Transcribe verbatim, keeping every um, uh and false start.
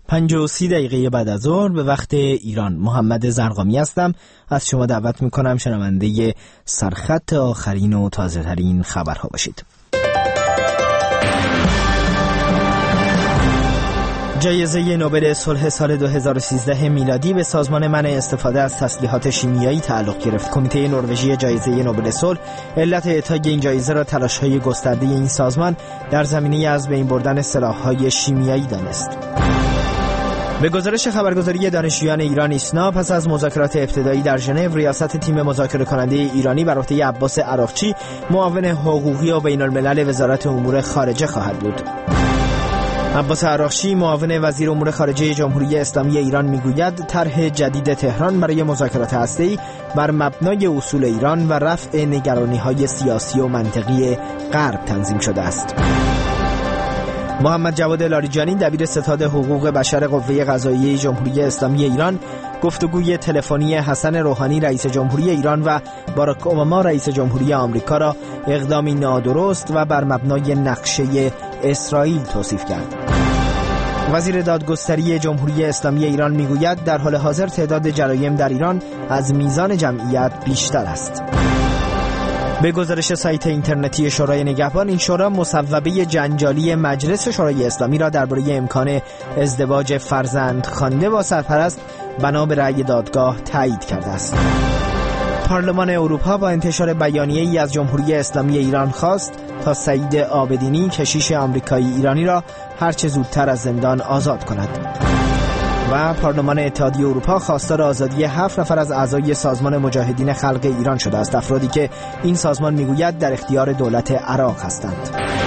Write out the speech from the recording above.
پنج و سی دقیقه بعد از ظهر به وقت ایران. محمد زرقامی هستم. از شما دعوت میکنم شنونده سرخط آخرین و تازه ترین خبرها باشید. جایزه نوبل صلح سال دو هزار و سیزده میلادی به سازمان منع استفاده از تسلیحات شیمیایی تعلق گرفت. کمیته نروژی جایزه نوبل صلح علت اعطای این جایزه را تلاش‌های گسترده این سازمان در زمینه از بین بردن سلاح‌های شیمیایی دانست. به گزارش خبرگزاری دانشجویان ایران ایسنا، پس از مذاکرات ابتدایی در ژنو، ریاست تیم مذاکره کننده ایرانی بر عهده عباس عراقچی معاون حقوقی و بین الملل وزارت امور خارجه خواهد بود. عباس عراقچی معاون وزیر امور خارجه جمهوری اسلامی ایران میگوید طرح جدید تهران برای مذاکرات هسته‌ای بر مبنای اصول ایران و رفع نگرانی‌های سیاسی و منطقی غرب تنظیم شده است. محمد جواد لاریجانی دبیر ستاد حقوق بشر قوه قضاییه جمهوری اسلامی ایران گفتگوی تلفنی حسن روحانی رئیس جمهوری ایران و باراک اوباما رئیس جمهوری آمریکا را اقدامی نادرست و بر مبنای نقشه اسرائیل توصیف کرد. وزیر دادگستری جمهوری اسلامی ایران میگوید در حال حاضر تعداد جرایم در ایران از میزان جمعیت بیشتر است. به گزارش سایت اینترنتی شورای نگهبان، این شورا مصوبه جنجالی مجلس شورای اسلامی را درباره امکان ازدواج فرزندخوانده با سرپرست بنا به رأی دادگاه تایید کرده است. پارلمان اروپا با انتشار بیانیه‌ای از جمهوری اسلامی ایران خواست تا سعید عابدینی کشیش آمریکایی ایرانی را هرچه زودتر از زندان آزاد کند. و پارلمان اتحادیه اروپا خواستار آزادی هفت نفر از اعضای سازمان مجاهدین خلق ایران شده است، افرادی که این سازمان میگوید در اختیار دولت عراق هستند.